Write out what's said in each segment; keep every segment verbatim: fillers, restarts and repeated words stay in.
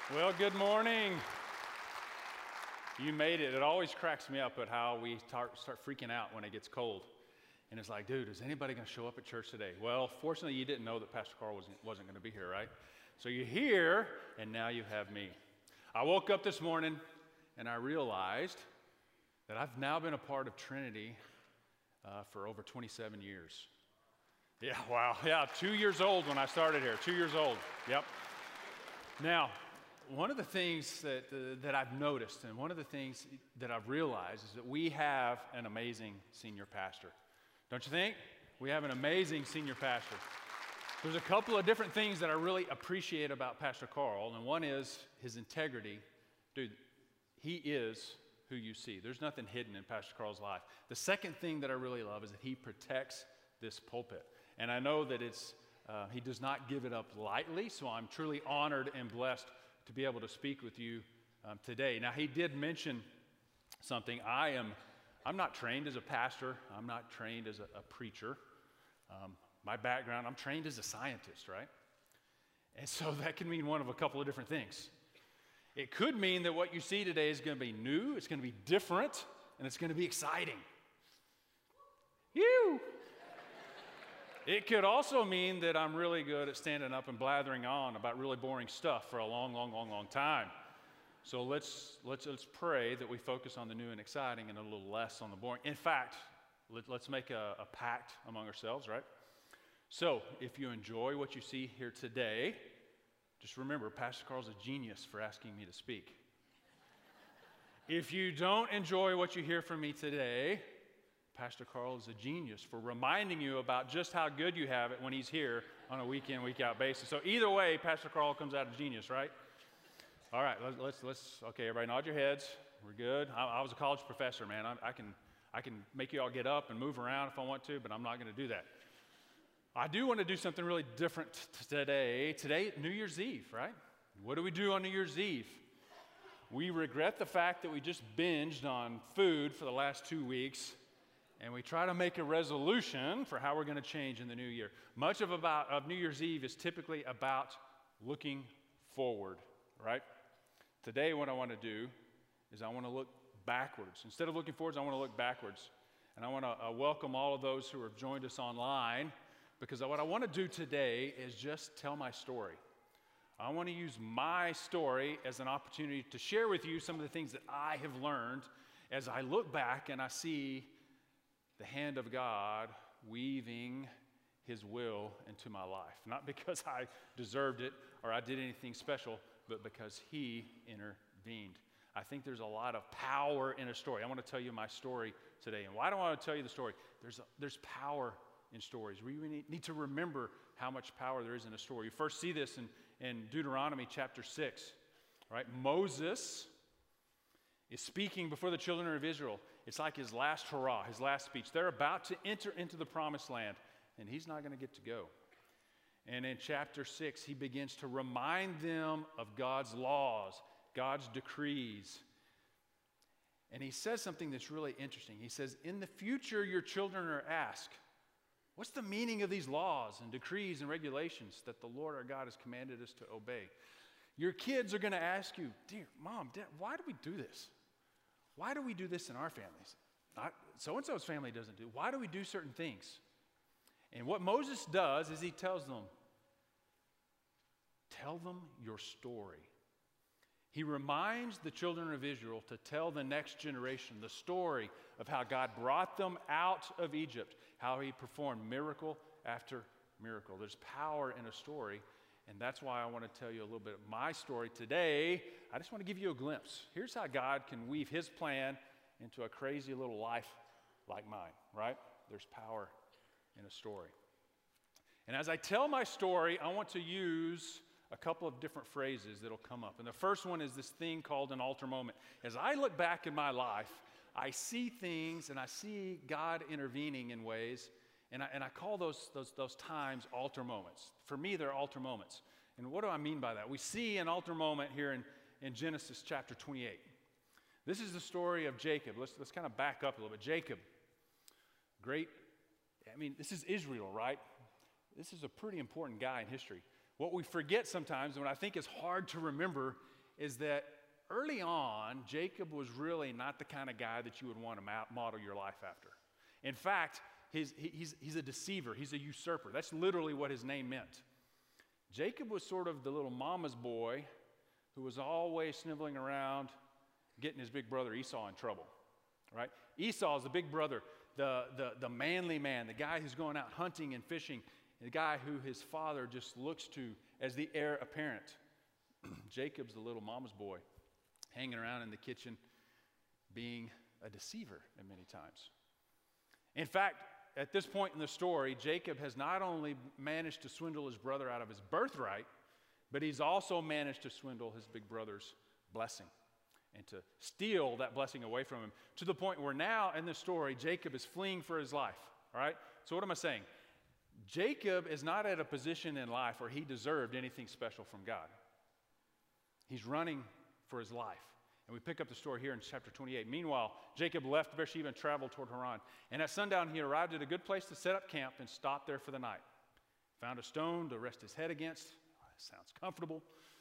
Well, good morning. You made it. It always cracks me up at how we start, start freaking out when it gets cold. And it's like, dude, is anybody going to show up at church today? Well, fortunately, you didn't know that Pastor Carl wasn't, wasn't going to be here, right? So you're here, and now you have me. I woke up this morning, and I realized that I've now been a part of Trinity uh, for over twenty-seven years. Yeah, wow. Yeah, two years old when I started here. Two years old. Yep. Now, one of the things that, uh, that I've noticed and one of the things that I've realized is that we have an amazing senior pastor. Don't you think? We have an amazing senior pastor. There's a couple of different things that I really appreciate about Pastor Carl, and one is his integrity. Dude, he is who you see. There's nothing hidden in Pastor Carl's life. The second thing that I really love is that he protects this pulpit. And I know that it's uh, he does not give it up lightly, so I'm truly honored and blessed to be able to speak with you um, today. Now, he did mention something. I am, I'm not trained as a pastor. I'm not trained as a, a preacher. Um, my background, I'm trained as a scientist, right? And so that can mean one of a couple of different things. It could mean that what you see today is going to be new, it's going to be different, and it's going to be exciting. You. It could also mean that I'm really good at standing up and blathering on about really boring stuff for a long, long, long, long time. So let's let's let's pray that we focus on the new and exciting and a little less on the boring. In fact, let, let's make a, a pact among ourselves, right? So if you enjoy what you see here today, just remember, Pastor Carl's a genius for asking me to speak. If you don't enjoy what you hear from me today, Pastor Carl is a genius for reminding you about just how good you have it when he's here on a week in, week out basis. So either way, Pastor Carl comes out a genius, right? All right, let's, let's, let's okay, everybody nod your heads. We're good. I, I was a college professor, man. I, I, can, I can make you all get up and move around if I want to, but I'm not going to do that. I do want to do something really different t- today. Today, New Year's Eve, right? What do we do on New Year's Eve? We regret the fact that we just binged on food for the last two weeks. And we try to make a resolution for how we're going to change in the new year. Much of about of New Year's Eve is typically about looking forward, right? Today, what I want to do is I want to look backwards. Instead of looking forwards, I want to look backwards. And I want to uh, welcome all of those who have joined us online, because what I want to do today is just tell my story. I want to use my story as an opportunity to share with you some of the things that I have learned as I look back and I see the hand of God weaving his will into my life. Not because I deserved it or I did anything special, but because he intervened. I think there's a lot of power in a story. I want to tell you my story today. And why do I want to tell you the story? There's, a, there's power in stories. We need, need to remember how much power there is in a story. You first see this in, in Deuteronomy chapter six. Right? Moses is speaking before the children of Israel. It's like his last hurrah, his last speech. They're about to enter into the promised land, and he's not going to get to go. And in chapter six, he begins to remind them of God's laws, God's decrees. And he says something that's really interesting. He says, in the future, your children are asked, what's the meaning of these laws and decrees and regulations that the Lord our God has commanded us to obey? Your kids are going to ask you, dear mom, dad, why do we do this? Why do we do this in our families? Not, so-and-so's family doesn't do. Why do we do certain things? And what Moses does is he tells them, tell them your story. He reminds the children of Israel to tell the next generation the story of how God brought them out of Egypt, how he performed miracle after miracle. There's power in a story. And that's why I want to tell you a little bit of my story today. I just want to give you a glimpse. Here's how God can weave his plan into a crazy little life like mine, right? There's power in a story. And as I tell my story, I want to use a couple of different phrases that'll come up. And the first one is this thing called an altar moment. As I look back in my life, I see things and I see God intervening in ways. And I, and I call those, those, those times altar moments. For me, they're altar moments. And what do I mean by that? We see an altar moment here in, in Genesis chapter twenty-eight. This is the story of Jacob. Let's, let's kind of back up a little bit. Jacob, great, I mean, this is Israel, right? This is a pretty important guy in history. What we forget sometimes, and what I think is hard to remember, is that early on, Jacob was really not the kind of guy that you would want to model your life after. In fact, his, he's, he's a deceiver. He's a usurper. That's literally what his name meant. Jacob was sort of the little mama's boy who was always sniveling around, getting his big brother Esau in trouble, right? Esau is the big brother, the, the, the manly man, the guy who's going out hunting and fishing, the guy who his father just looks to as the heir apparent. Jacob's the little mama's boy, hanging around in the kitchen, being a deceiver at many times. In fact, at this point in the story, Jacob has not only managed to swindle his brother out of his birthright, but he's also managed to swindle his big brother's blessing and to steal that blessing away from him, to the point where now in this story, Jacob is fleeing for his life, all right? So what am I saying? Jacob is not at a position in life where he deserved anything special from God. He's running for his life. And we pick up the story here in chapter twenty-eight. Meanwhile, Jacob left Beersheba and traveled toward Haran. And at sundown, he arrived at a good place to set up camp and stopped there for the night. Found a stone to rest his head against. Oh, that sounds comfortable.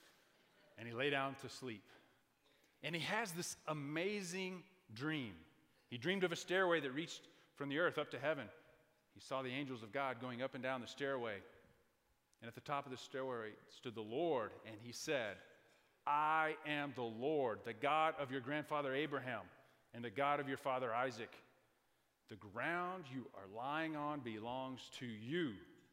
And he lay down to sleep. And he has this amazing dream. He dreamed of a stairway that reached from the earth up to heaven. He saw the angels of God going up and down the stairway. And at the top of the stairway stood the Lord, and he said, I am the Lord, the God of your grandfather Abraham and the God of your father Isaac. The ground you are lying on belongs to you.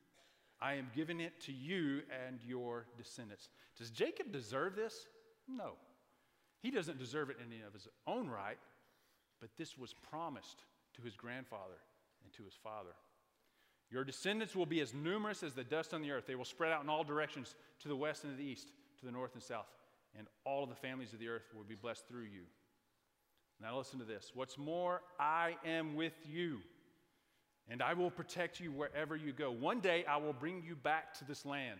I am giving it to you and your descendants. Does Jacob deserve this? No. He doesn't deserve it in any of his own right, but this was promised to his grandfather and to his father. Your descendants will be as numerous as the dust on the earth. They will spread out in all directions, to the west and to the east, to the north and south. And all of the families of the earth will be blessed through you. Now listen to this. What's more, I am with you, and I will protect you wherever you go. One day I will bring you back to this land.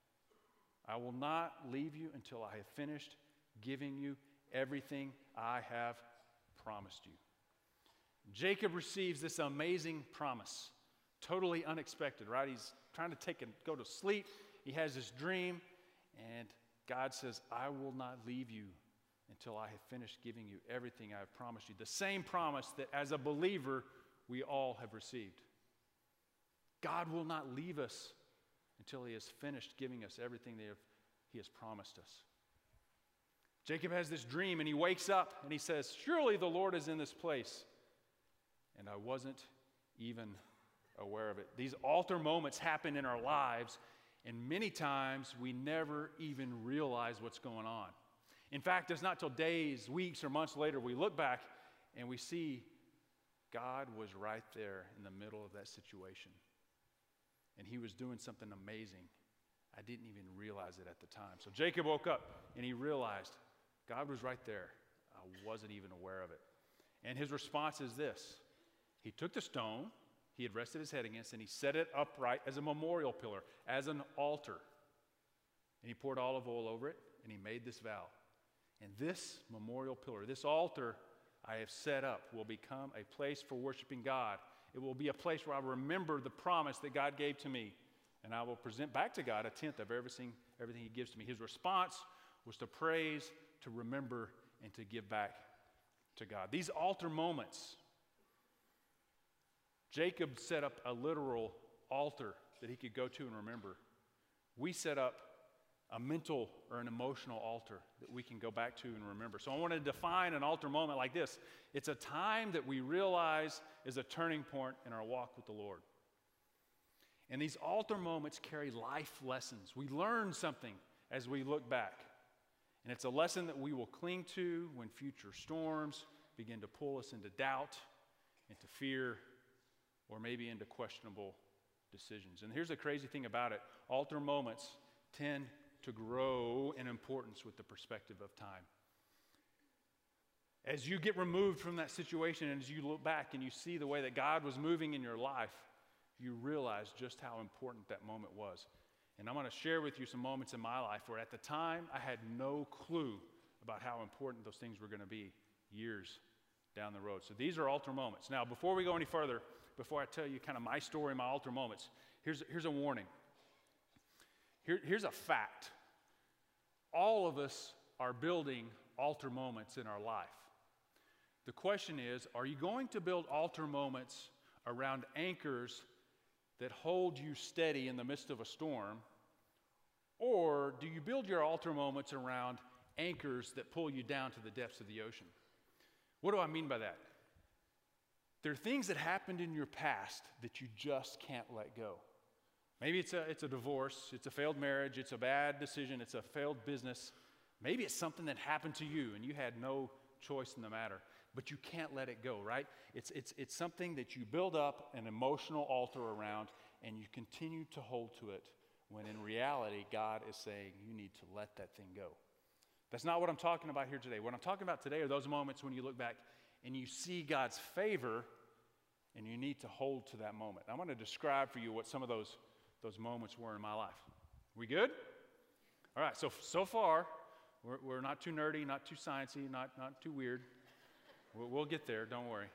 I will not leave you until I have finished giving you everything I have promised you. Jacob receives this amazing promise, totally unexpected, right? He's trying to take and go to sleep. He has this dream, and God says, I will not leave you until I have finished giving you everything I have promised you. The same promise that as a believer, we all have received. God will not leave us until he has finished giving us everything that he has promised us. Jacob has this dream, and he wakes up, and he says, surely the Lord is in this place. And I wasn't even aware of it. These altar moments happen in our lives, and many times we never even realize what's going on. In fact, it's not till days, weeks, or months later we look back and we see God was right there in the middle of that situation. And he was doing something amazing. I didn't even realize it at the time. So Jacob woke up and he realized God was right there. I wasn't even aware of it. And his response is this. He took the stone he had rested his head against, and he set it upright as a memorial pillar, as an altar. And he poured olive oil over it, and he made this vow. And this memorial pillar, this altar I have set up, will become a place for worshiping God. It will be a place where I remember the promise that God gave to me, and I will present back to God a tenth of everything, everything he gives to me. His response was to praise, to remember, and to give back to God. These altar moments, Jacob set up a literal altar that he could go to and remember. We set up a mental or an emotional altar that we can go back to and remember. So I want to define an altar moment like this. It's a time that we realize is a turning point in our walk with the Lord. And these altar moments carry life lessons. We learn something as we look back. And it's a lesson that we will cling to when future storms begin to pull us into doubt, into fear, or maybe into questionable decisions. And here's the crazy thing about it. Altar moments tend to grow in importance with the perspective of time. As you get removed from that situation and as you look back and you see the way that God was moving in your life, you realize just how important that moment was. And I'm going to share with you some moments in my life where at the time I had no clue about how important those things were going to be years down the road. So these are altar moments. Now, before we go any further, before I tell you kind of my story, my altar moments, here's, here's a warning. Here, here's a fact. All of us are building altar moments in our life. The question is, are you going to build altar moments around anchors that hold you steady in the midst of a storm? Or do you build your altar moments around anchors that pull you down to the depths of the ocean? What do I mean by that? There are things that happened in your past that you just can't let go. Maybe it's a, it's a divorce, it's a failed marriage, it's a bad decision, it's a failed business. Maybe it's something that happened to you and you had no choice in the matter, but you can't let it go, right? It's, it's, it's something that you build up an emotional altar around and you continue to hold to it, when in reality, God is saying you need to let that thing go. That's not what I'm talking about here today. What I'm talking about today are those moments when you look back and you see God's favor and you need to hold to that moment. I'm going to describe for you what some of those, those moments were in my life. We good? All right, so so far, we're, we're not too nerdy, not too sciencey, not, not too weird. We'll, we'll get there, don't worry.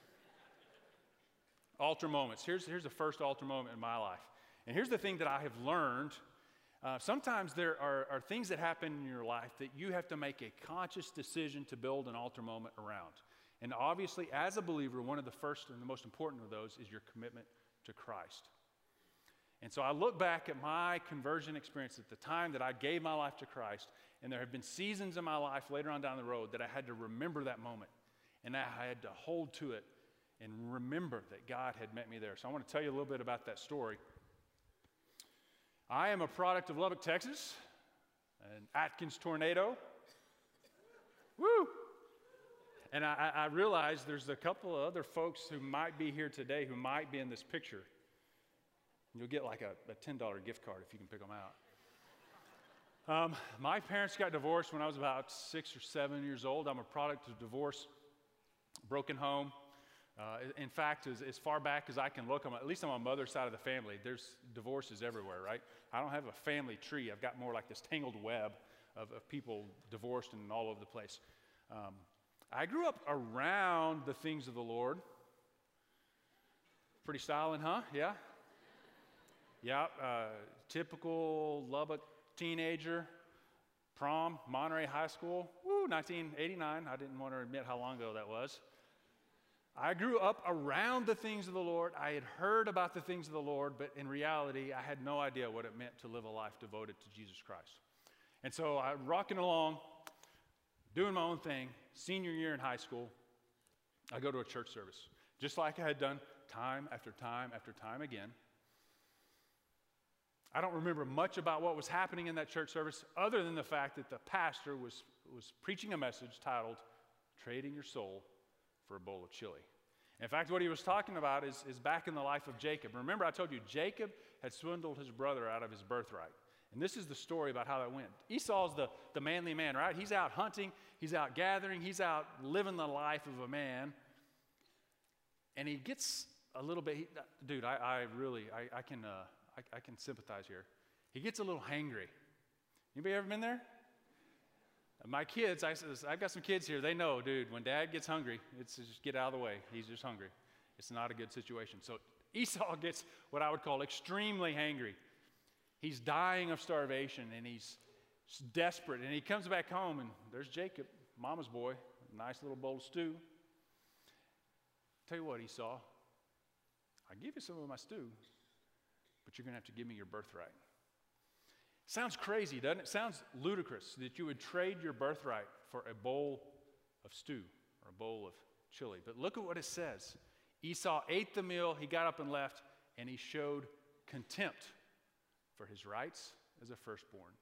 Altar moments. Here's, here's the first altar moment in my life. And here's the thing that I have learned. Uh, sometimes there are, are things that happen in your life that you have to make a conscious decision to build an altar moment around. And obviously, as a believer, one of the first and the most important of those is your commitment to Christ. And so I look back at my conversion experience at the time that I gave my life to Christ, and there have been seasons in my life later on down the road that I had to remember that moment, and I had to hold to it and remember that God had met me there. So I want to tell you a little bit about that story. I am a product of Lubbock, Texas, an Atkins tornado. Woo! And I, I realize there's a couple of other folks who might be here today who might be in this picture. You'll get like a, a ten dollar gift card if you can pick them out. Um, my parents got divorced when I was about six or seven years old. I'm a product of divorce, broken home. Uh, in fact, as, as far back as I can look, on my, at least on my mother's side of the family, there's divorces everywhere, right? I don't have a family tree. I've got more like this tangled web of, of people divorced and all over the place. Um, I grew up around the things of the Lord. Pretty styling, huh? Yeah? Yeah, uh, typical Lubbock teenager, prom, Monterey High School. Woo, nineteen eighty-nine. I didn't want to admit how long ago that was. I grew up around the things of the Lord. I had heard about the things of the Lord, but in reality, I had no idea what it meant to live a life devoted to Jesus Christ. And so I'm rocking along, doing my own thing. Senior year in high school, I go to a church service, just like I had done time after time after time again. I don't remember much about what was happening in that church service other than the fact that the pastor was, was preaching a message titled, Trading Your Soul for a Bowl of Chili. In fact, what he was talking about is, is back in the life of Jacob. Remember, I told you Jacob had swindled his brother out of his birthright. And this is the story about how that went. Esau's the, the manly man, right? He's out hunting, he's out gathering, he's out living the life of a man. And he gets a little bit, he, dude, I, I really, I, I can, uh, I, I can sympathize here. He gets a little hangry. Anybody ever been there? My kids, I, I've got some kids here, they know, dude, when dad gets hungry, it's just get out of the way. He's just hungry. It's not a good situation. So Esau gets what I would call extremely hangry. He's dying of starvation, and he's desperate. And he comes back home, and there's Jacob, mama's boy, a nice little bowl of stew. Tell you what, Esau, I'll give you some of my stew, but you're going to have to give me your birthright. Sounds crazy, doesn't it? Sounds ludicrous that you would trade your birthright for a bowl of stew or a bowl of chili. But look at what it says. Esau ate the meal, he got up and left, and he showed contempt for his rights as a firstborn.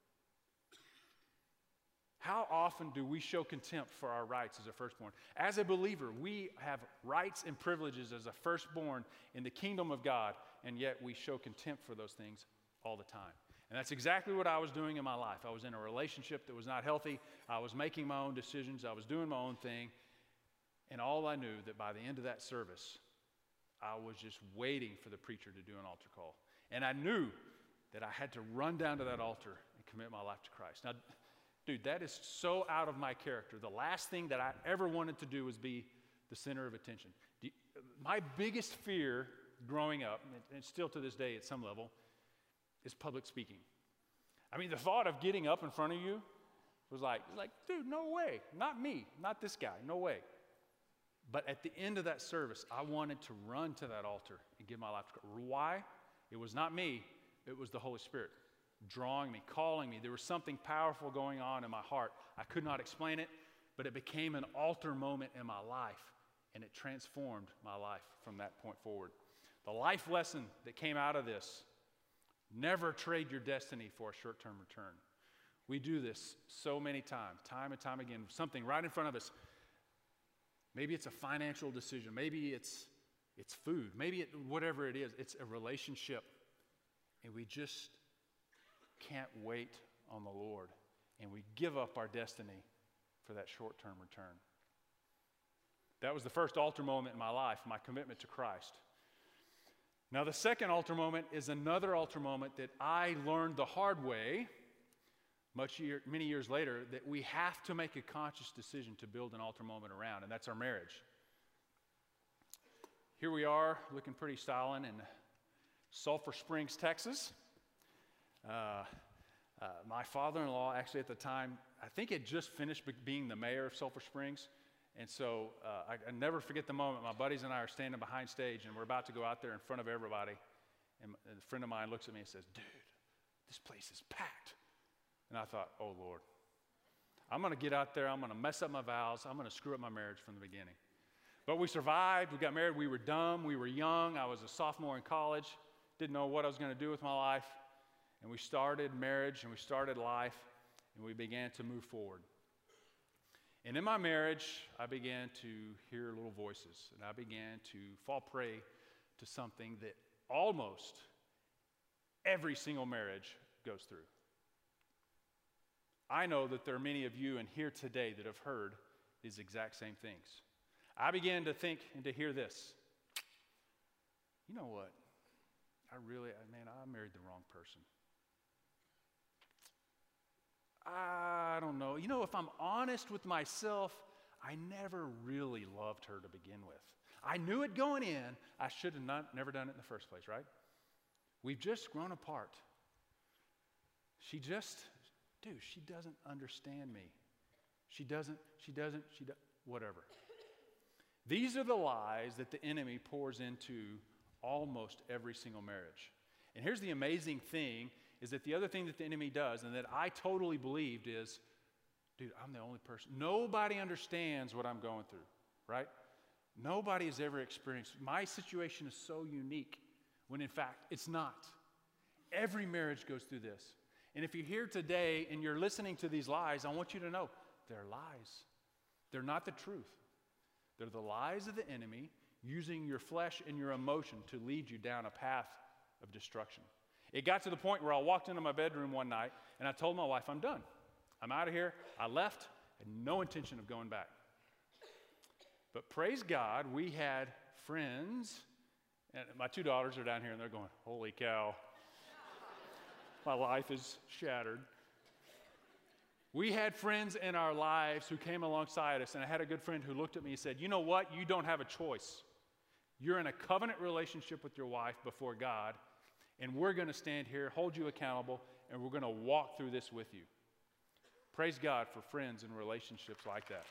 How often do we show contempt for our rights as a firstborn? As a believer, we have rights and privileges as a firstborn in the kingdom of God, and yet we show contempt for those things all the time. And that's exactly what I was doing in my life. I was in a relationship that was not healthy. I was making my own decisions. I was doing my own thing. And all I knew that by the end of that service, I was just waiting for the preacher to do an altar call. And I knew that I had to run down to that altar and commit my life to Christ. Now, dude, that is so out of my character. The last thing that I ever wanted to do was be the center of attention. You, my biggest fear growing up, and still to this day at some level, is public speaking. I mean, the thought of getting up in front of you was like, like, dude, no way. Not me. Not this guy. No way. But at the end of that service, I wanted to run to that altar and give my life to God. Why? It was not me. It was the Holy Spirit drawing me, calling me. There was something powerful going on in my heart. I could not explain it, but it became an altar moment in my life, and it transformed my life from that point forward. The life lesson that came out of this: never trade your destiny for a short-term return. We do this so many times, time and time again. Something right in front of us. Maybe it's a financial decision. Maybe it's it's food. Maybe it, whatever it is, it's a relationship. And we just can't wait on the Lord. And we give up our destiny for that short-term return. That was the first altar moment in my life, my commitment to Christ. Now, the second altar moment is another altar moment that I learned the hard way, much year, many years later, that we have to make a conscious decision to build an altar moment around, and that's our marriage. Here we are, looking pretty styling in Sulphur Springs, Texas. Uh, uh, my father-in-law, actually at the time, I think had just finished be- being the mayor of Sulphur Springs. And so uh, I, I never forget the moment. My buddies and I are standing behind stage, and we're about to go out there in front of everybody. And a friend of mine looks at me and says, "Dude, this place is packed." And I thought, oh, Lord, I'm going to get out there. I'm going to mess up my vows. I'm going to screw up my marriage from the beginning. But we survived. We got married. We were dumb. We were young. I was a sophomore in college. Didn't know what I was going to do with my life. And we started marriage, and we started life, and we began to move forward. And in my marriage, I began to hear little voices, and I began to fall prey to something that almost every single marriage goes through. I know that there are many of you in here today that have heard these exact same things. I began to think and to hear this. You know what? I really, man, I married the wrong person. I don't know. You know, if I'm honest with myself, I never really loved her to begin with. I knew it going in. I should have not, never done it in the first place, right? We've just grown apart. She just, dude, she doesn't understand me. She doesn't, she doesn't, she doesn't, whatever. These are the lies that the enemy pours into almost every single marriage. And here's the amazing thing, is that the other thing that the enemy does, and that I totally believed is, dude, I'm the only person. Nobody understands what I'm going through, right? Nobody has ever experienced, my situation is so unique, when in fact, it's not. Every marriage goes through this. And if you're here today and you're listening to these lies, I want you to know, they're lies. They're not the truth. They're the lies of the enemy using your flesh and your emotion to lead you down a path of destruction. It got to the point where I walked into my bedroom one night and I told my wife, I'm done. I'm out of here. I left, had no intention of going back. But praise God, we had friends, and my two daughters are down here and they're going, holy cow, my life is shattered. We had friends in our lives who came alongside us, and I had a good friend who looked at me and said, you know what? You don't have a choice. You're in a covenant relationship with your wife before God, and we're going to stand here, hold you accountable, and we're going to walk through this with you. Praise God for friends and relationships like that.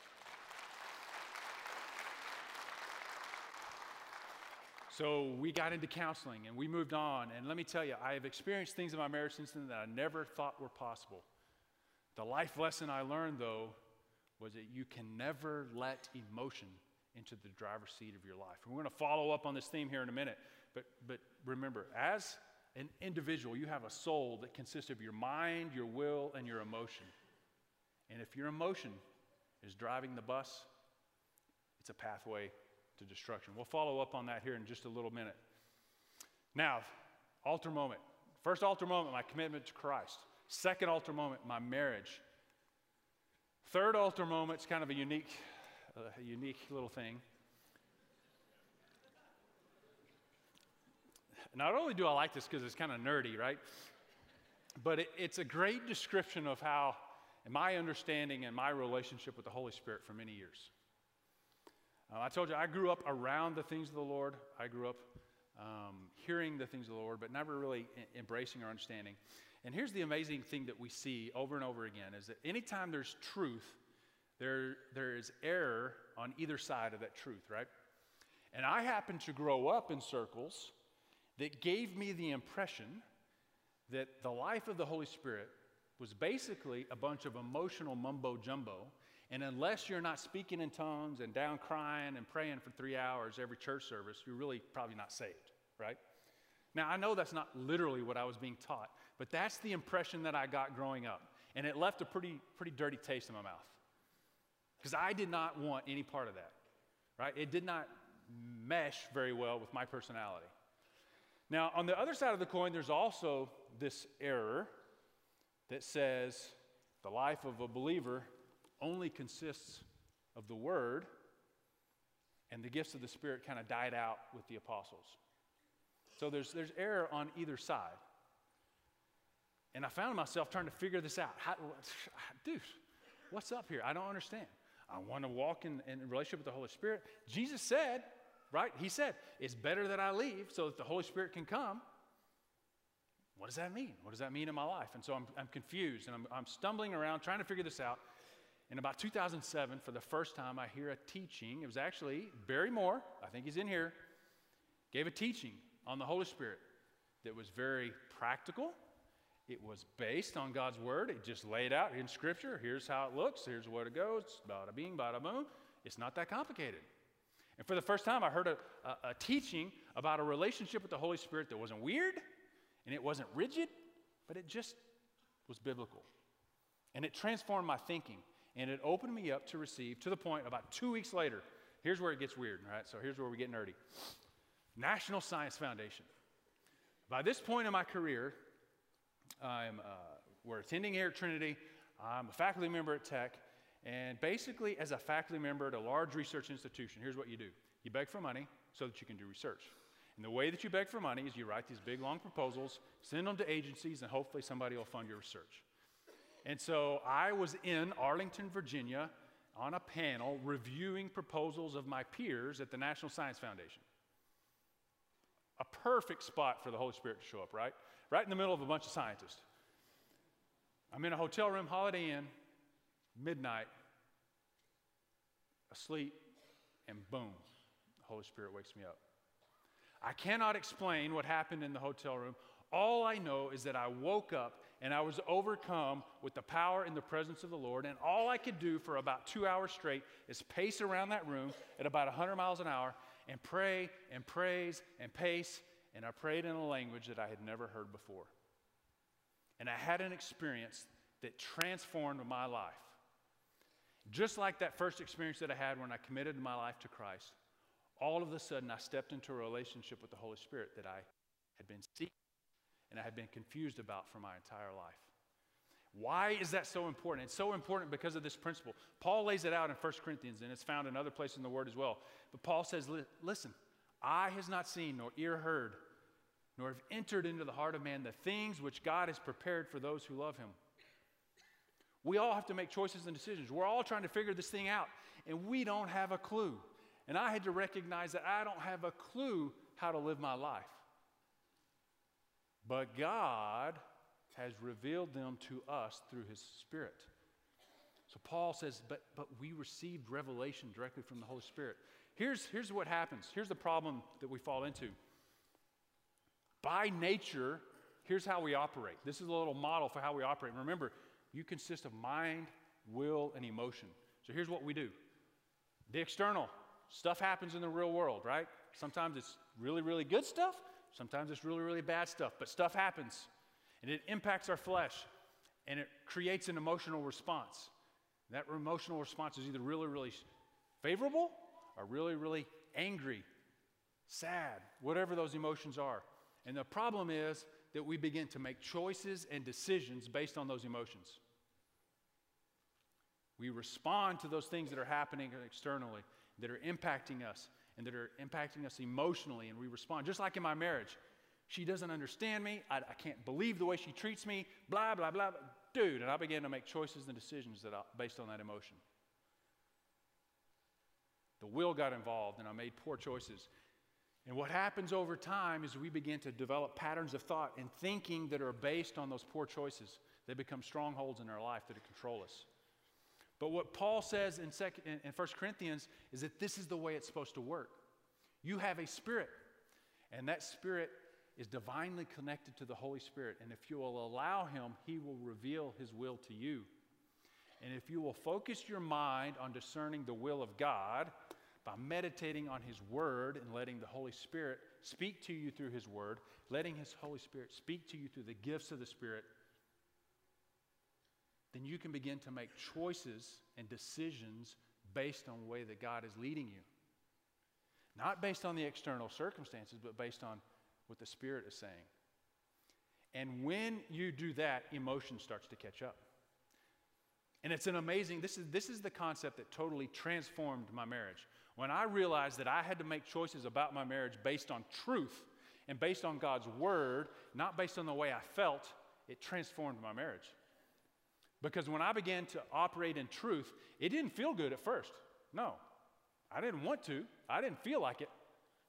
So we got into counseling, and we moved on, and let me tell you, I have experienced things in my marriage since then that I never thought were possible. The life lesson I learned, though, was that you can never let emotion into the driver's seat of your life. And we're going to follow up on this theme here in a minute, but, but remember, as an individual, you have a soul that consists of your mind, your will, and your emotion. And if your emotion is driving the bus, it's a pathway to destruction. We'll follow up on that here in just a little minute. Now, altar moment. First altar moment, my commitment to Christ. Second altar moment, my marriage. Third altar moment, it's kind of a unique, uh, a unique little thing. Not only do I like this because it's kind of nerdy, right? But it, it's a great description of how my understanding and my relationship with the Holy Spirit for many years. Uh, I told you I grew up around the things of the Lord. I grew up um, hearing the things of the Lord, but never really e- embracing or understanding. And here's the amazing thing that we see over and over again is that anytime there's truth, there, there is error on either side of that truth, right? And I happened to grow up in circles that gave me the impression that the life of the Holy Spirit was basically a bunch of emotional mumbo jumbo. And unless you're not speaking in tongues and down crying and praying for three hours every church service, you're really probably not saved, right? Now, I know that's not literally what I was being taught, but that's the impression that I got growing up. And it left a pretty, pretty dirty taste in my mouth. Because I did not want any part of that, right? It did not mesh very well with my personality. Now, on the other side of the coin, there's also this error that says the life of a believer only consists of the Word, and the gifts of the Spirit kind of died out with the apostles. So there's, there's error on either side. And I found myself trying to figure this out. How, dude, what's up here? I don't understand. I want to walk in, in relationship with the Holy Spirit. Jesus said, right? He said, it's better that I leave so that the Holy Spirit can come. What does that mean? What does that mean in my life? And so I'm, I'm confused, and I'm, I'm stumbling around trying to figure this out. In about two thousand seven, for the first time, I hear a teaching. It was actually Barry Moore, I think he's in here, gave a teaching on the Holy Spirit that was very practical. It was based on God's Word. It just laid out in Scripture. Here's how it looks. Here's what it goes. Bada bing, bada boom. It's not that complicated. And for the first time, I heard a, a, a teaching about a relationship with the Holy Spirit that wasn't weird, and it wasn't rigid, but it just was biblical. And it transformed my thinking, and it opened me up to receive, to the point about two weeks later, here's where it gets weird, right? So here's where we get nerdy. National Science Foundation. By this point in my career, I'm, uh, we're attending here at Trinity. I'm a faculty member at Tech. And basically, as a faculty member at a large research institution, here's what you do. You beg for money so that you can do research. And the way that you beg for money is you write these big, long proposals, send them to agencies, and hopefully somebody will fund your research. And so I was in Arlington, Virginia, on a panel reviewing proposals of my peers at the National Science Foundation. A perfect spot for the Holy Spirit to show up, right? Right in the middle of a bunch of scientists. I'm in a hotel room, Holiday Inn, midnight, asleep, and boom, the Holy Spirit wakes me up. I cannot explain what happened in the hotel room. All I know is that I woke up and I was overcome with the power and the presence of the Lord, and all I could do for about two hours straight is pace around that room at about one hundred miles an hour and pray and praise and pace, and I prayed in a language that I had never heard before. And I had an experience that transformed my life. Just like that first experience that I had when I committed my life to Christ, all of a sudden I stepped into a relationship with the Holy Spirit that I had been seeking and I had been confused about for my entire life. Why is that so important? It's so important because of this principle. Paul lays it out in First Corinthians, and it's found in other places in the Word as well. But Paul says, listen, eye has not seen, nor ear heard, nor have entered into the heart of man the things which God has prepared for those who love him. We all have to make choices and decisions. We're all trying to figure this thing out, and we don't have a clue. And I had to recognize that I don't have a clue how to live my life. But God has revealed them to us through his Spirit. So Paul says, but, but we received revelation directly from the Holy Spirit. Here's, here's what happens. Here's the problem that we fall into. By nature, here's how we operate. This is a little model for how we operate. Remember, you consist of mind, will, and emotion. So here's what we do. The external, stuff happens in the real world, right? Sometimes it's really, really good stuff. Sometimes it's really, really bad stuff. But stuff happens, and it impacts our flesh, and it creates an emotional response. That emotional response is either really, really favorable or really, really angry, sad, whatever those emotions are. And the problem is that we begin to make choices and decisions based on those emotions. We respond to those things that are happening externally, that are impacting us, and that are impacting us emotionally, and we respond. Just like in my marriage. She doesn't understand me. I, I can't believe the way she treats me, blah, blah, blah. Dude, and I began to make choices and decisions that I, based on that emotion. The will got involved, and I made poor choices. And what happens over time is we begin to develop patterns of thought and thinking that are based on those poor choices. They become strongholds in our life that control us. But what Paul says in, second, in First Corinthians is that this is the way it's supposed to work. You have a spirit, and that spirit is divinely connected to the Holy Spirit. And if you will allow him, he will reveal his will to you. And if you will focus your mind on discerning the will of God by meditating on his word and letting the Holy Spirit speak to you through his word, letting his Holy Spirit speak to you through the gifts of the Spirit, then you can begin to make choices and decisions based on the way that God is leading you. Not based on the external circumstances, but based on what the Spirit is saying. And when you do that, emotion starts to catch up. And it's an amazing, this is, this is the concept that totally transformed my marriage. When I realized that I had to make choices about my marriage based on truth and based on God's word, not based on the way I felt, it transformed my marriage. Because when I began to operate in truth, it didn't feel good at first. No, I didn't want to. I didn't feel like it.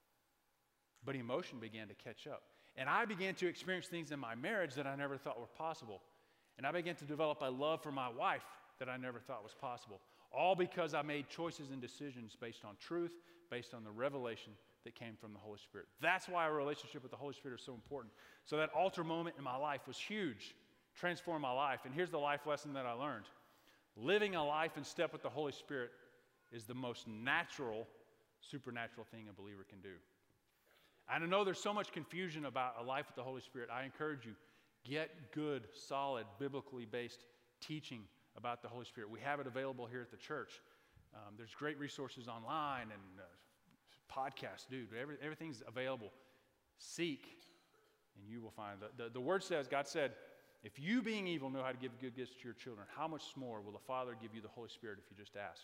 But emotion began to catch up. And I began to experience things in my marriage that I never thought were possible. And I began to develop a love for my wife that I never thought was possible. All because I made choices and decisions based on truth, based on the revelation that came from the Holy Spirit. That's why a relationship with the Holy Spirit is so important. So that altar moment in my life was huge, transformed my life. And here's the life lesson that I learned. Living a life in step with the Holy Spirit is the most natural, supernatural thing a believer can do. And I know there's so much confusion about a life with the Holy Spirit. I encourage you, get good, solid, biblically based teaching about the Holy Spirit. We have it available here at the church. Um, there's great resources online and uh, podcasts, dude. Every, everything's available. Seek, and you will find. The, the, the Word says, God said, if you being evil know how to give good gifts to your children, how much more will the Father give you the Holy Spirit if you just ask?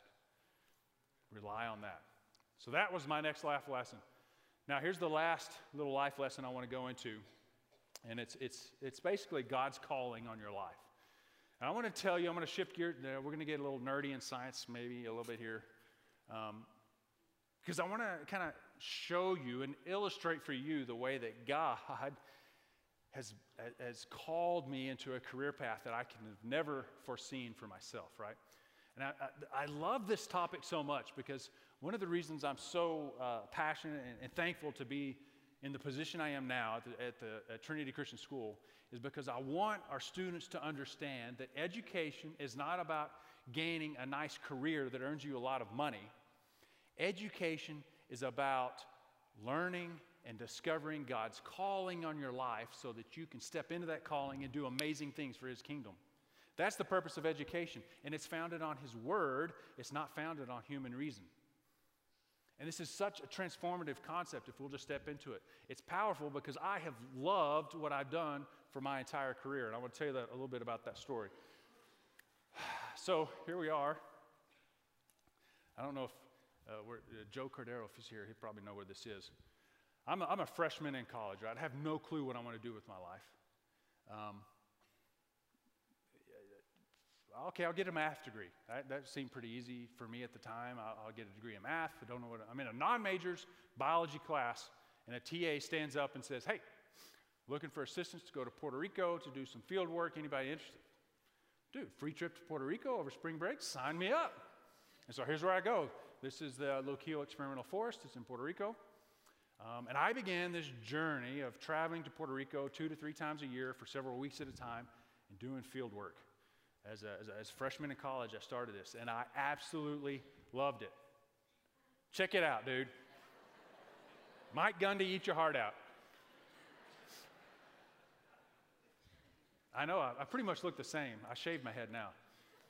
Rely on that. So that was my next life lesson. Now here's the last little life lesson I want to go into. And it's, it's, it's basically God's calling on your life. And I want to tell you, I'm going to shift gears. We're going to get a little nerdy in science maybe a little bit here. Because um, I want to kind of show you and illustrate for you the way that God has, has called me into a career path that I can have never foreseen for myself, right? And I, I, I love this topic so much because one of the reasons I'm so uh, passionate and, and thankful to be in the position I am now at, the, at, the, at Trinity Christian School is because I want our students to understand that education is not about gaining a nice career that earns you a lot of money. Education is about learning and discovering God's calling on your life so that you can step into that calling and do amazing things for His kingdom. That's the purpose of education, and it's founded on His Word. It's not founded on human reason. And this is such a transformative concept if we'll just step into it. It's powerful because I have loved what I've done for my entire career, and I want to tell you that, a little bit about that story. So here we are. I don't know if uh, we're, uh, Joe Cordero, if he's here, he'd probably know where this is. I'm a, I'm a freshman in college, right? I have no clue what I want to do with my life. Um, Okay, I'll get a math degree. That, that seemed pretty easy for me at the time. I'll, I'll get a degree in math. I don't know what, I'm in a non-majors biology class, and a T A stands up and says, hey, looking for assistants to go to Puerto Rico to do some field work. Anybody interested? Dude, free trip to Puerto Rico over spring break? Sign me up. And so here's where I go. This is the Loquillo Experimental Forest. It's in Puerto Rico. Um, and I began this journey of traveling to Puerto Rico two to three times a year for several weeks at a time and doing field work. As a, as a as freshman in college, I started this, and I absolutely loved it. Check it out, dude. Mike Gundy, eat your heart out. I know, I, I pretty much look the same. I shaved my head now.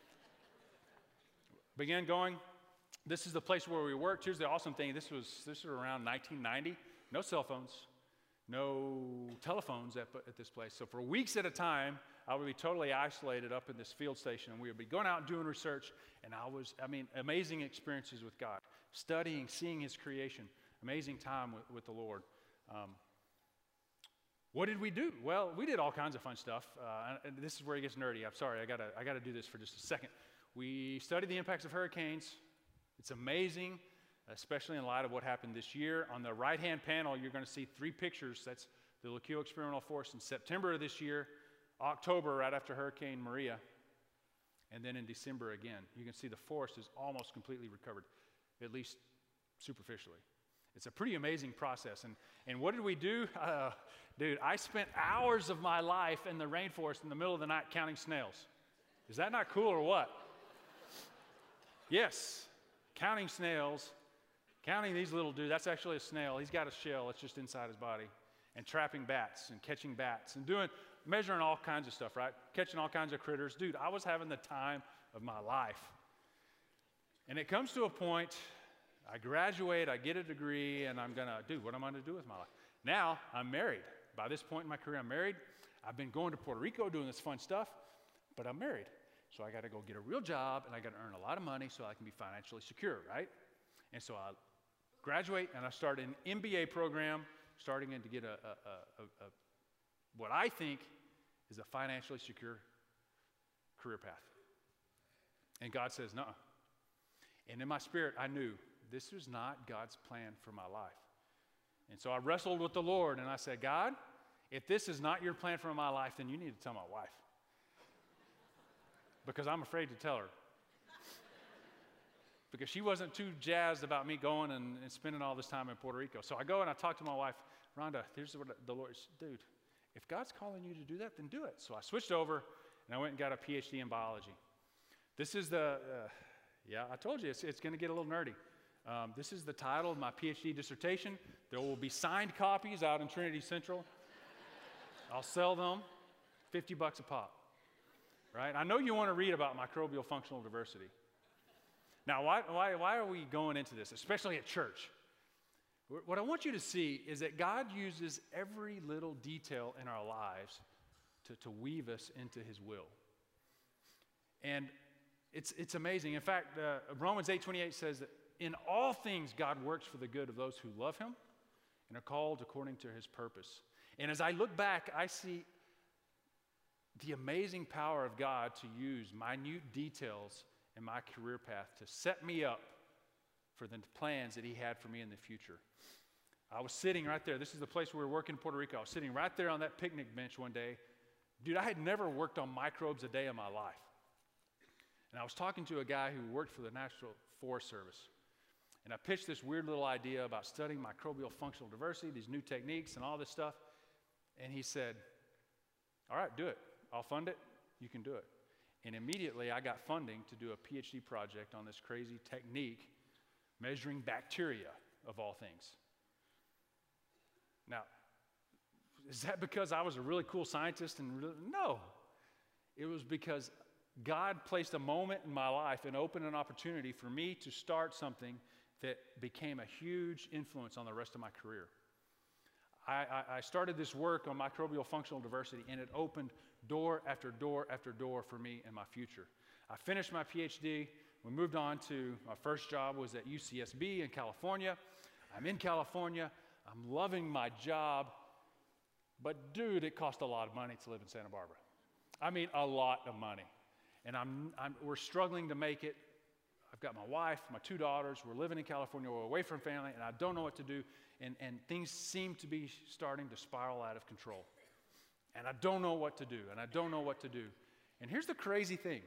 Began going. This is the place where we worked. Here's the awesome thing. This was, this was around nineteen ninety. No cell phones, no telephones at, at this place. So for weeks at a time, I would be totally isolated up in this field station, and we would be going out and doing research, and I was, I mean, amazing experiences with God, studying, seeing His creation, amazing time with, with the Lord. Um, what did we do? Well, we did all kinds of fun stuff, uh, and this is where it gets nerdy. I'm sorry, I gotta, I gotta do this for just a second. We studied the impacts of hurricanes. It's amazing especially in light of what happened this year. On the right-hand panel, you're going to see three pictures. That's the Loquio Experimental Force in September of this year, October, right after Hurricane Maria, and then in December again. You can see the forest is almost completely recovered, at least superficially. It's a pretty amazing process. And, and what did we do? Uh, dude, I spent hours of my life in the rainforest in the middle of the night counting snails. Is that not cool or what? Yes, counting snails, counting these little dudes. That's actually a snail. He's got a shell. It's just inside his body. And trapping bats and catching bats and doing, measuring all kinds of stuff, right? Catching all kinds of critters. Dude, I was having the time of my life. And it comes to a point, I graduate, I get a degree, and I'm going to do what I'm going to do with my life. Now, I'm married. By this point in my career, I'm married. I've been going to Puerto Rico doing this fun stuff, but I'm married. So I got to go get a real job, and I got to earn a lot of money so I can be financially secure, right? And so I graduate, and I start an M B A program, starting in to get a, a, a, a, a what I think is a financially secure career path. And God says, no. And in my spirit, I knew this was not God's plan for my life. And so I wrestled with the Lord, and I said, God, if this is not your plan for my life, then you need to tell my wife. Because I'm afraid to tell her. Because she wasn't too jazzed about me going and, and spending all this time in Puerto Rico. So I go and I talk to my wife, Rhonda, here's what the Lord said, dude, if God's calling you to do that, then do it. So I switched over, and I went and got a P H D in biology. This is the, uh, yeah, I told you, it's, it's going to get a little nerdy. Um, this is the title of my P H D dissertation. There will be signed copies out in Trinity Central. I'll sell them, fifty bucks a pop, right? I know you want to read about microbial functional diversity. Now, why, why, why are we going into this, especially at church? What I want you to see is that God uses every little detail in our lives to, to weave us into his will. And it's, it's amazing. In fact, uh, Romans eight twenty-eight says that in all things God works for the good of those who love him and are called according to his purpose. And as I look back, I see the amazing power of God to use minute details in my career path to set me up for the plans that he had for me in the future. I was sitting right there. This is the place where we were working in Puerto Rico. I was sitting right there on that picnic bench one day. Dude, I had never worked on microbes a day in my life. And I was talking to a guy who worked for the National Forest Service. And I pitched this weird little idea about studying microbial functional diversity, these new techniques and all this stuff. And he said, all right, do it. I'll fund it. You can do it. And immediately I got funding to do a P H D project on this crazy technique measuring bacteria, of all things. Now, is that because I was a really cool scientist? And really, no. It was because God placed a moment in my life and opened an opportunity for me to start something that became a huge influence on the rest of my career. I, I, I started this work on microbial functional diversity, and it opened door after door after door for me in my future. I finished my P H D. We moved on to my first job was at U C S B in California. I'm in California. I'm loving my job. But dude, it cost a lot of money to live in Santa Barbara. I mean, a lot of money. And I'm, I'm, we're struggling to make it. I've got my wife, my two daughters. We're living in California. We're away from family, and I don't know what to do. And, and things seem to be starting to spiral out of control. And I don't know what to do, and I don't know what to do. And here's the crazy thing.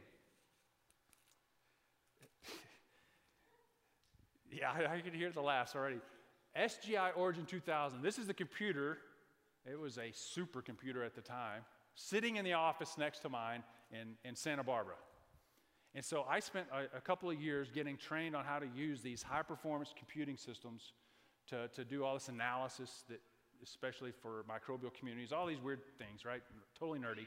Yeah, I, I can hear the laughs already. S G I Origin two thousand, this is the computer. It was a supercomputer at the time, sitting in the office next to mine in, in Santa Barbara. And so I spent a, a couple of years getting trained on how to use these high-performance computing systems to, to do all this analysis, that, especially for microbial communities, all these weird things, right? Totally nerdy.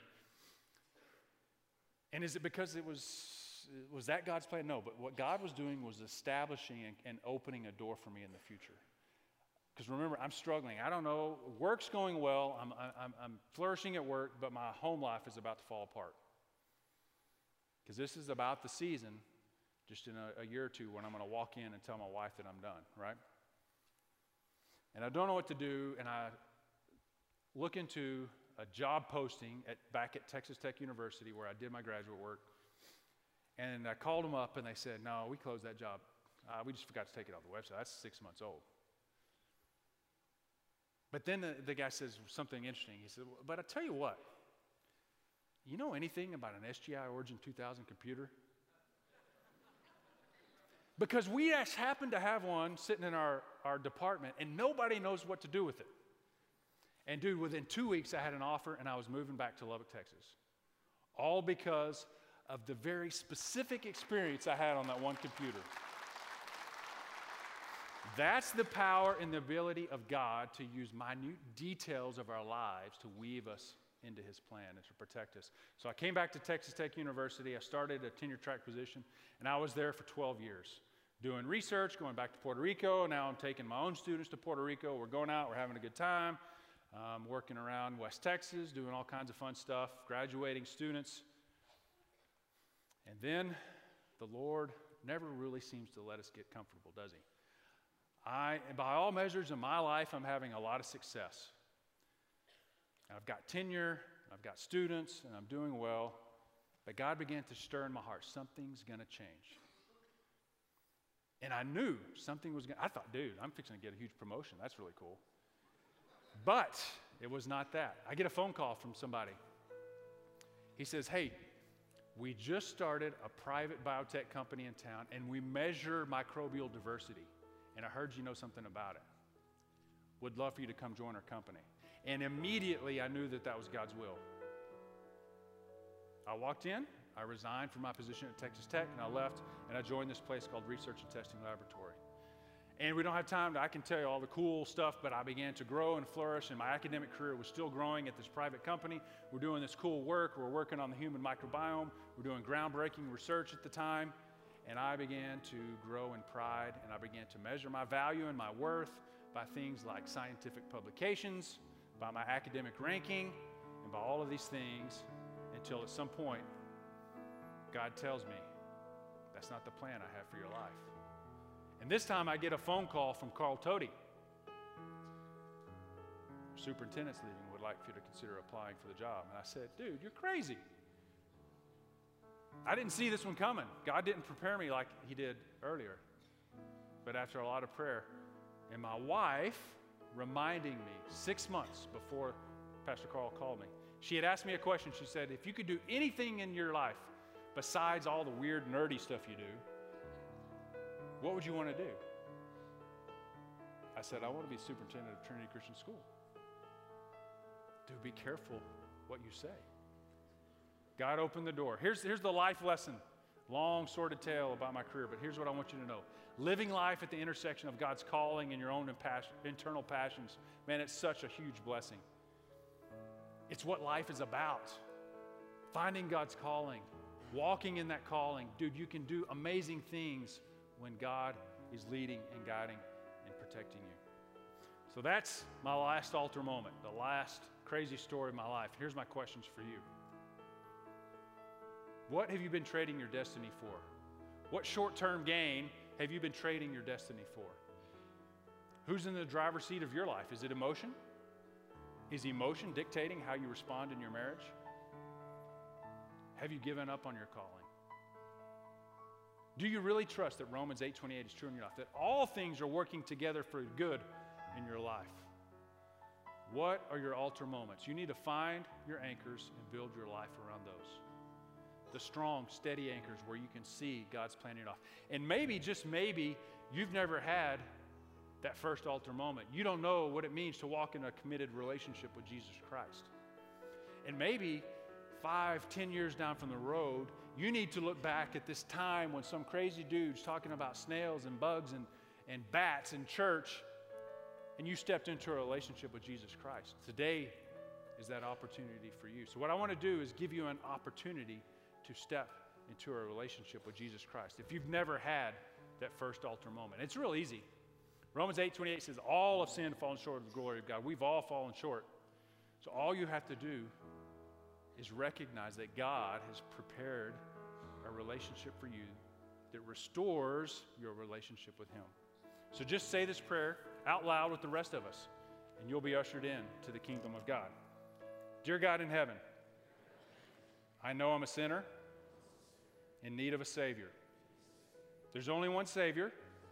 And is it because it was, was that God's plan? No, but what God was doing was establishing and, and opening a door for me in the future. Because remember, I'm struggling. I don't know. Work's going well. I'm, I'm, I'm flourishing at work, but my home life is about to fall apart. Because this is about the season, just in a, a year or two, when I'm going to walk in and tell my wife that I'm done, right? And I don't know what to do, and I look into a job posting at, back at Texas Tech University where I did my graduate work. And I called them up, and they said, no, we closed that job Uh, we just forgot to take it off the website. That's six months old. But then the, the guy says something interesting. He said, but I tell you what, you know anything about an S G I Origin two thousand computer? Because we just happen to have one sitting in our, our department, and nobody knows what to do with it. And dude, within two weeks, I had an offer, and I was moving back to Lubbock, Texas. All because of the very specific experience I had on that one computer. That's the power and the ability of God to use minute details of our lives to weave us into his plan and to protect us. So I came back to Texas Tech University. I started a tenure track position, and I was there for twelve years doing research, going back to Puerto Rico. Now I'm taking my own students to Puerto Rico. We're going out. We're having a good time. Um, working around West Texas, doing all kinds of fun stuff, graduating students. And then the Lord never really seems to let us get comfortable, does he? I, by all measures in my life, I'm having a lot of success. I've got tenure, I've got students, and I'm doing well. But God began to stir in my heart, something's going to change. And I knew something was going to, I thought, dude, I'm fixing to get a huge promotion. That's really cool. But it was not that. I get a phone call from somebody. He says, hey, we just started a private biotech company in town, and we measure microbial diversity. And I heard you know something about it. Would love for you to come join our company. And immediately I knew that that was God's will. I walked in, I resigned from my position at Texas Tech, and I left, and I joined this place called Research and Testing Laboratory. And we don't have time to, I can tell you all the cool stuff, but I began to grow and flourish, and my academic career was still growing at this private company. We're doing this cool work. We're working on the human microbiome. We're doing groundbreaking research at the time. And I began to grow in pride, and I began to measure my value and my worth by things like scientific publications, by my academic ranking, and by all of these things, until at some point, God tells me, that's not the plan I have for your life. And this time I get a phone call from Carl Tody. Superintendent's leaving, would like for you to consider applying for the job. And I said, dude, you're crazy. I didn't see this one coming. God didn't prepare me like he did earlier. But after a lot of prayer, and my wife reminding me six months before Pastor Carl called me, she had asked me a question. She said, if you could do anything in your life besides all the weird, nerdy stuff you do, what would you want to do? I said, I want to be superintendent of Trinity Christian School. Dude, be careful what you say. God opened the door. Here's, here's the life lesson. Long, sordid tale about my career, but here's what I want you to know. Living life at the intersection of God's calling and your own internal passions, man, it's such a huge blessing. It's what life is about. Finding God's calling, walking in that calling. Dude, you can do amazing things when God is leading and guiding and protecting you. So that's my last altar moment, the last crazy story of my life. Here's my questions for you. What have you been trading your destiny for? What short-term gain have you been trading your destiny for? Who's in the driver's seat of your life? Is it emotion? Is emotion dictating how you respond in your marriage? Have you given up on your calling? Do you really trust that Romans eight twenty-eight is true in your life? That all things are working together for good in your life? What are your altar moments? You need to find your anchors and build your life around those. The strong, steady anchors where you can see God's plan it off. And maybe, just maybe, you've never had that first altar moment. You don't know what it means to walk in a committed relationship with Jesus Christ. And maybe five, ten years down from the road, you need to look back at this time when some crazy dude's talking about snails and bugs and, and bats in church, and you stepped into a relationship with Jesus Christ. Today is that opportunity for you. So what I want to do is give you an opportunity to step into a relationship with Jesus Christ. If you've never had that first altar moment, it's real easy. Romans eight twenty-eight says, all have sinned and fallen short of the glory of God. We've all fallen short. So all you have to do is recognize that God has prepared a relationship for you that restores your relationship with Him. So just say this prayer out loud with the rest of us, and you'll be ushered in to the kingdom of God. Dear God in heaven, I know I'm a sinner in need of a Savior. There's only one Savior,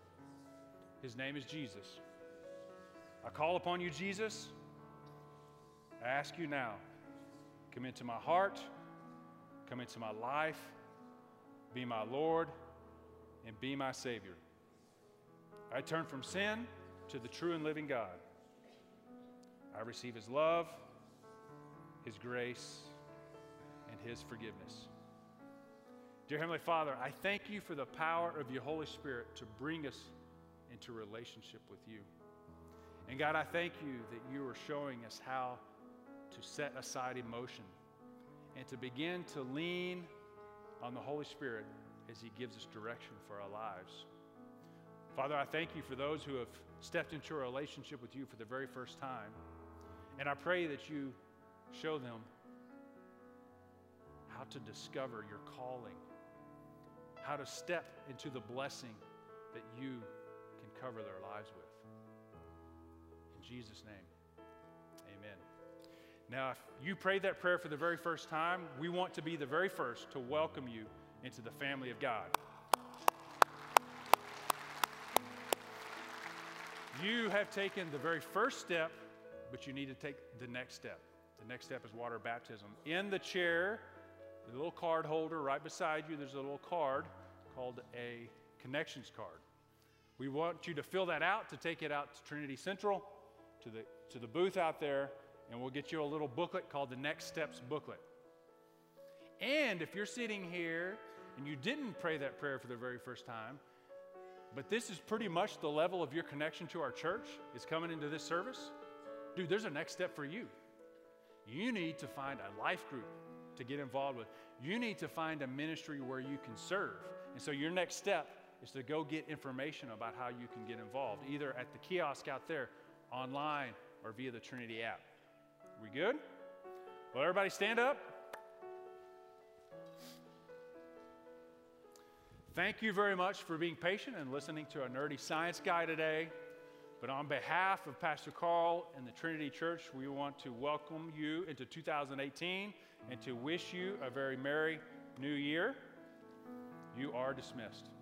His name is Jesus. I call upon you, Jesus. I ask you now, come into my heart, come into my life, be my Lord, and be my Savior. I turn from sin to the true and living God. I receive His love, His grace, and His forgiveness. Dear Heavenly Father, I thank you for the power of your Holy Spirit to bring us into relationship with you. And God, I thank you that you are showing us how to set aside emotion and to begin to lean on the Holy Spirit as He gives us direction for our lives. Father, I thank you for those who have stepped into a relationship with you for the very first time. And I pray that you show them how to discover your calling, how to step into the blessing that you can cover their lives with. In Jesus' name, amen. Now, if you prayed that prayer for the very first time, we want to be the very first to welcome you into the family of God. You have taken the very first step, but you need to take the next step. The next step is water baptism. In the chair, the little card holder right beside you, there's a little card called a connections card. We want you to fill that out, to take it out to Trinity Central, to the, to the booth out there, and we'll get you a little booklet called the Next Steps booklet. And if you're sitting here and you didn't pray that prayer for the very first time, but this is pretty much the level of your connection to our church, is coming into this service, dude, there's a next step for you. You need to find a life group to get involved with. You need to find a ministry where you can serve. And so your next step is to go get information about how you can get involved, either at the kiosk out there, online, or via the Trinity app. We good? Well, everybody stand up. Thank you very much for being patient and listening to a nerdy science guy today. But on behalf of Pastor Carl and the Trinity Church, we want to welcome you into two thousand eighteen and to wish you a very Merry New Year. You are dismissed.